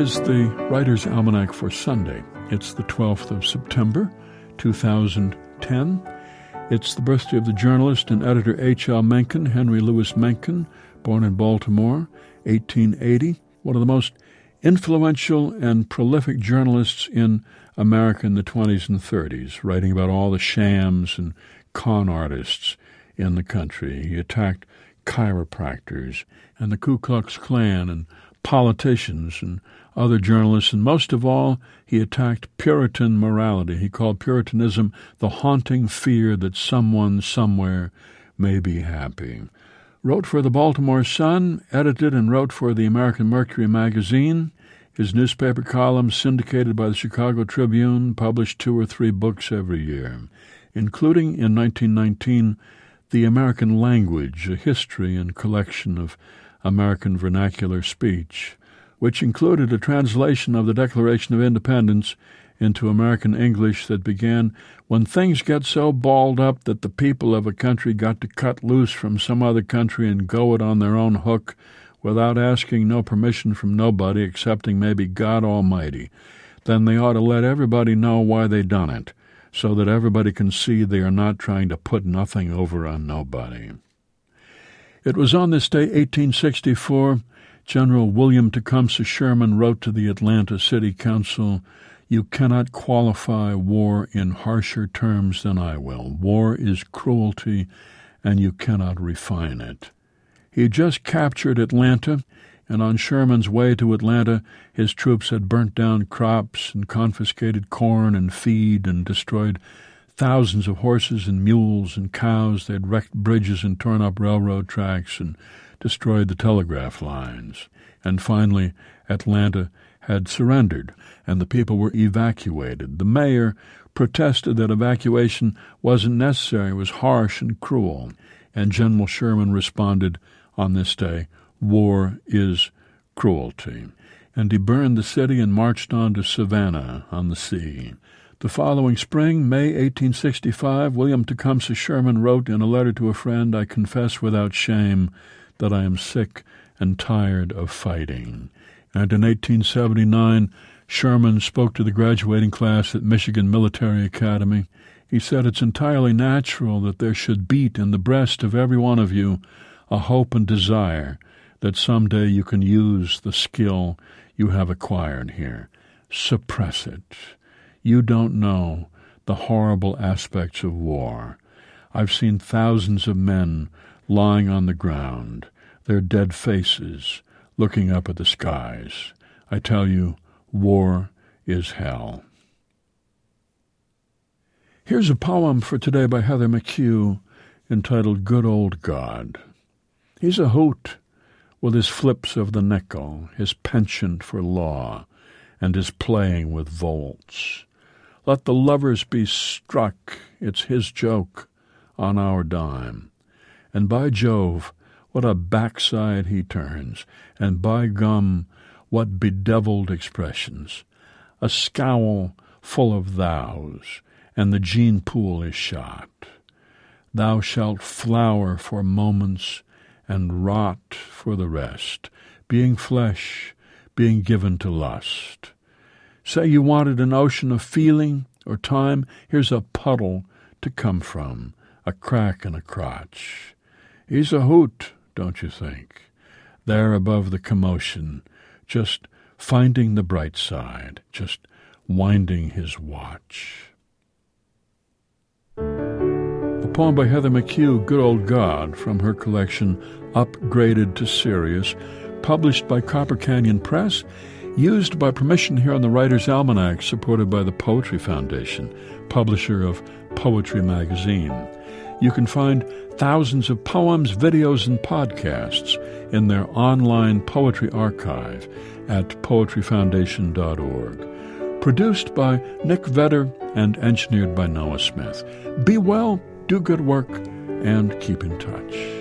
is the Writer's Almanac for Sunday. It's the 12th of September, 2010. It's the birthday of the journalist and editor H.L. Mencken, Henry Louis Mencken, born in Baltimore, 1880. One of the most influential and prolific journalists in America in the 20s and 30s, writing about all the shams and con artists in the country. He attacked chiropractors and the Ku Klux Klan and politicians and other journalists, and most of all, he attacked Puritan morality. He called Puritanism the haunting fear that someone somewhere may be happy. Wrote for the Baltimore Sun, edited and wrote for the American Mercury magazine. His newspaper columns, syndicated by the Chicago Tribune, published 2 or 3 books every year, including in 1919, The American Language, a history and collection of American vernacular speech, which included a translation of the Declaration of Independence into American English that began, "When things get so balled up that the people of a country got to cut loose from some other country and go it on their own hook without asking no permission from nobody excepting maybe God Almighty, then they ought to let everybody know why they done it, so that everybody can see they are not trying to put nothing over on nobody." It was on this day, 1864, General William Tecumseh Sherman wrote to the Atlanta City Council, "You cannot qualify war in harsher terms than I will. War is cruelty, and you cannot refine it." He had just captured Atlanta, and on Sherman's way to Atlanta, his troops had burnt down crops and confiscated corn and feed and destroyed thousands of horses and mules and cows. They had wrecked bridges and torn up railroad tracks and destroyed the telegraph lines. And finally, Atlanta had surrendered, and the people were evacuated. The mayor protested that evacuation wasn't necessary, it was harsh and cruel. And General Sherman responded on this day, "War is cruelty." And he burned the city and marched on to Savannah on the sea. The following spring, May 1865, William Tecumseh Sherman wrote in a letter to a friend, "I confess without shame that I am sick and tired of fighting." And in 1879, Sherman spoke to the graduating class at Michigan Military Academy. He said, "It's entirely natural that there should beat in the breast of every one of you a hope and desire that someday you can use the skill you have acquired here. Suppress it. You don't know the horrible aspects of war. I've seen thousands of men lying on the ground, their dead faces looking up at the skies. I tell you, war is hell." Here's a poem for today by Heather McHugh entitled "Good Old God." He's a hoot with his flips of the nickel, his penchant for law, and his playing with volts. Let the lovers be struck, it's his joke, on our dime. And by Jove, what a backside he turns, and by gum, what bedeviled expressions. A scowl full of thous, and the gene pool is shot. Thou shalt flower for moments and rot for the rest, being flesh, being given to lust. Say you wanted an ocean of feeling or time, here's a puddle to come from, a crack in a crotch. He's a hoot, don't you think? There above the commotion, just finding the bright side, just winding his watch. A poem by Heather McHugh, "Good Old God," from her collection Upgraded to Serious, published by Copper Canyon Press, used by permission here on the Writer's Almanac, supported by the Poetry Foundation, publisher of Poetry Magazine. You can find thousands of poems, videos, and podcasts in their online poetry archive at poetryfoundation.org. Produced by Nick Vedder and engineered by Noah Smith. Be well, do good work, and keep in touch.